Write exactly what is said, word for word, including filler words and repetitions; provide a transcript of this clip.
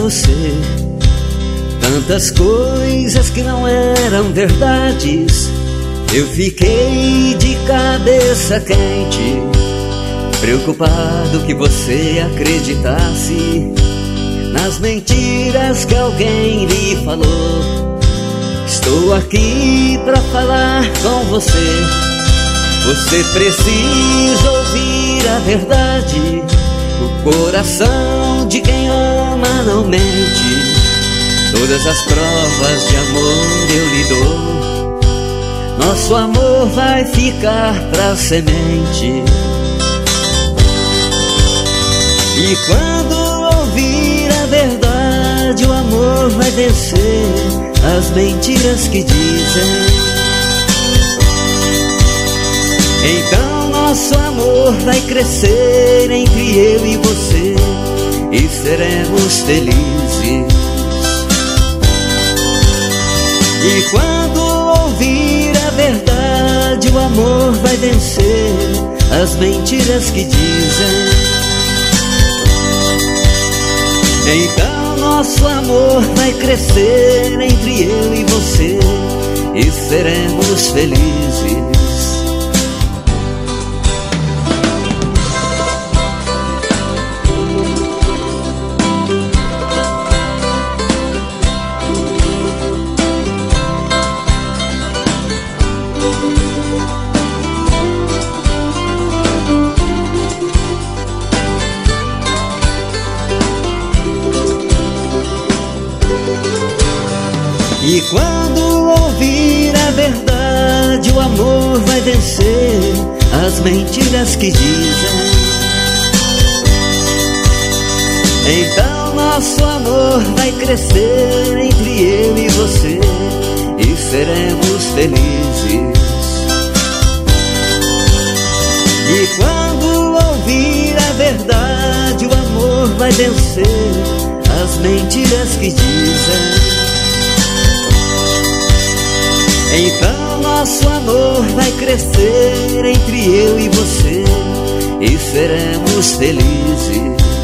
você. Tantas coisas que não eram verdades. Eu fiquei de cabeça quente, preocupado que você acreditasse nas mentiras que alguém lhe falou. Estou aqui pra falar com você. Você precisa ouvir a verdade. O coração de quem ama não mente. Todas as provas de amor eu lhe dou. Nosso amor vai ficar pra semente. E quando ouvir a verdade, o amor vai vencer as mentiras que dizem. Então nosso amor vai crescer entre eu e você, e seremos felizes. E quando ouvir a verdade, o amor vai vencer as mentiras que dizem. Então nosso amor vai crescer entre eu e você, e seremos felizes. E quando ouvir a verdade, o amor vai vencer as mentiras que dizem. Então nosso amor vai crescer entre eu e você, e seremos felizes. E quando ouvir a verdade, o amor vai vencer as mentiras que dizem. Então nosso amor vai crescer entre eu e você, e seremos felizes.